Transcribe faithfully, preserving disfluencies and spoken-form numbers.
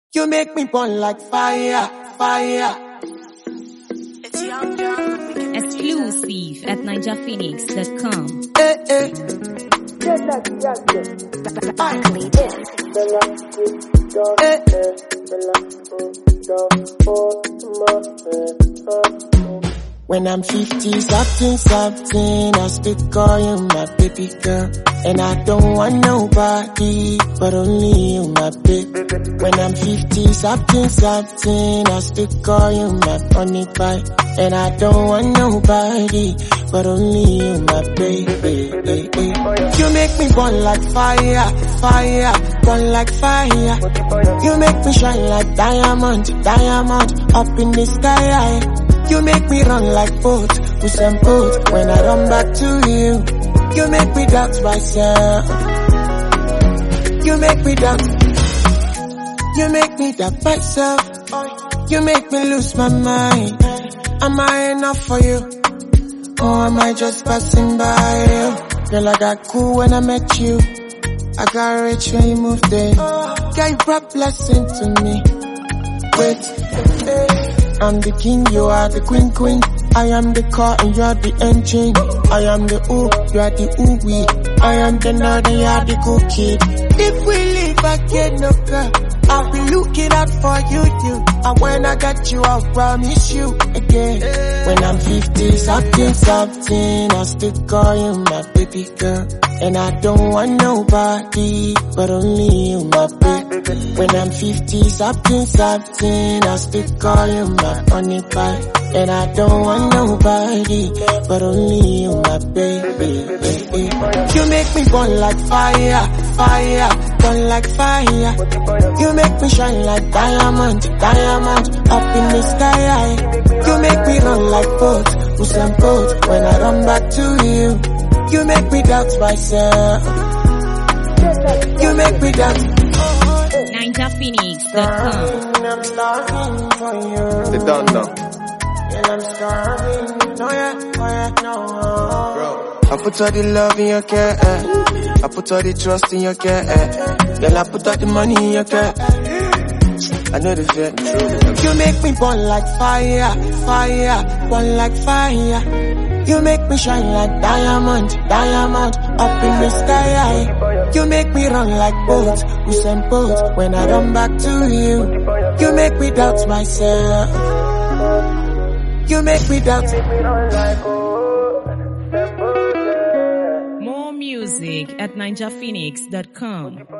You make me burn like fire, fire. It's Young John. Exclusive at ninja phoenix dot com. Eh, eh. Eh. When I'm fifty something something, I still call you my baby girl. And I don't want nobody, but only you my baby. When I'm fifty something something, I still call you my funny pie. And I don't want nobody, but only you my baby. You make me burn like fire, fire, burn like fire. You make me shine like diamond, diamond, up in the sky. You make me run like boat, with some boat. When I run back to you, you make me doubt myself. You make me doubt. You make me doubt myself. You make me lose my mind. Am I enough for you? Or am I just passing by you? Girl, I got cool when I met you. I got rich when you moved in. Girl, you brought blessing to me. Wait, I'm the king, you are the queen, queen. I am the car and you are the engine. I am the ooh, you are the ooh wee. I am the nerd and you are the cool kid. If we leave, I get no girl. I'll be looking out for you, you. And when I got you, I'll promise you again. When I'm fifty something, something, I still call you my baby girl. And I don't want nobody, but only you my baby. When I'm fifty something, something, I still call you my honey pie. And I don't want nobody, but only you my baby. You make me burn like fire, fire, burn like fire. You make me shine like diamond, diamond, up in the sky. You make me run like boat, with some boat. When I run back to you, you make me doubt myself. You make me doubt. ninja phoenix dot com. I'm starving for you. They don't know. And I'm starving. No, yeah, oh, yeah, no. Bro. I put all the love in your care. Eh. I put all the trust in your care. Eh. Girl, I put all the money in your care. I know the fear. You make me burn like fire, fire, burn like fire. You make me shine like diamond, diamond, up in the sky. You make me run like boat, with some boat. When I run back to you, you make me doubt myself. You make me doubt. More music at ninja phoenix dot com.